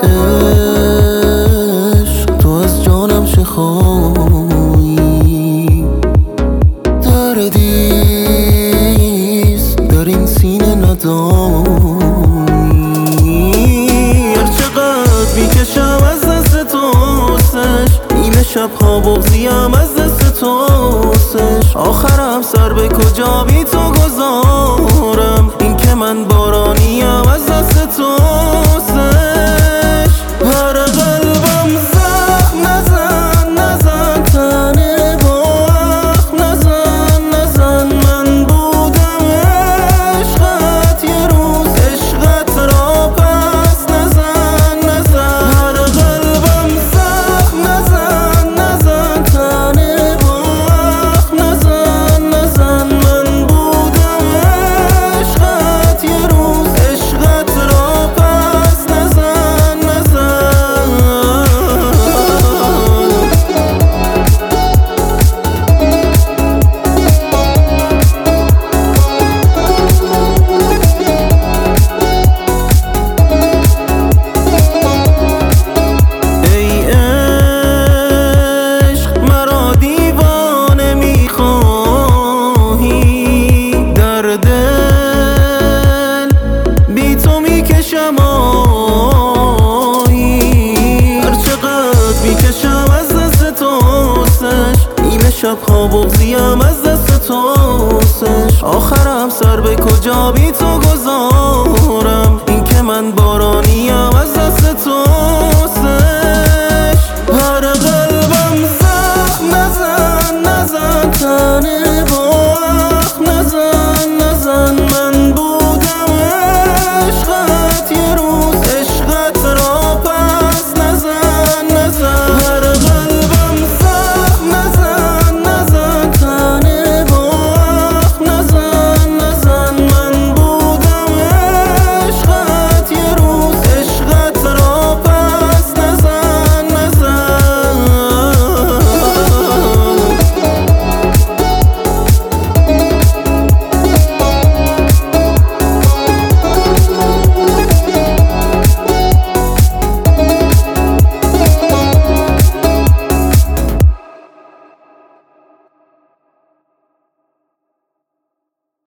عشق تو از جانم چه خواهی، دردیست در این سینه ندانی. هر چقدر میکشم از دست توستش، نیمه شبها بغضیم از دست توستش. آخرم سر به کجا بی تو گذارم، این که من بارانیم از دست توستش. هر قلبم زخم نزن نزن، تنه باخ نزن نزن. من بودم عشقت یه روز، عشقت را پس نزن نزن. هر قلبم زخم نزن نزن، تنه باخ نزن نزن. من بودم عشقت یه روز، عشقت را پس نزن نزن. ای عشق مرا دیوانه میخواهی، در دل بی تو میکشم آهی. هر چقدر میکشم از دست توستش، نیمه شبها بغضیم از دست توستش. آخرم سر به کجا بی تو گذارم،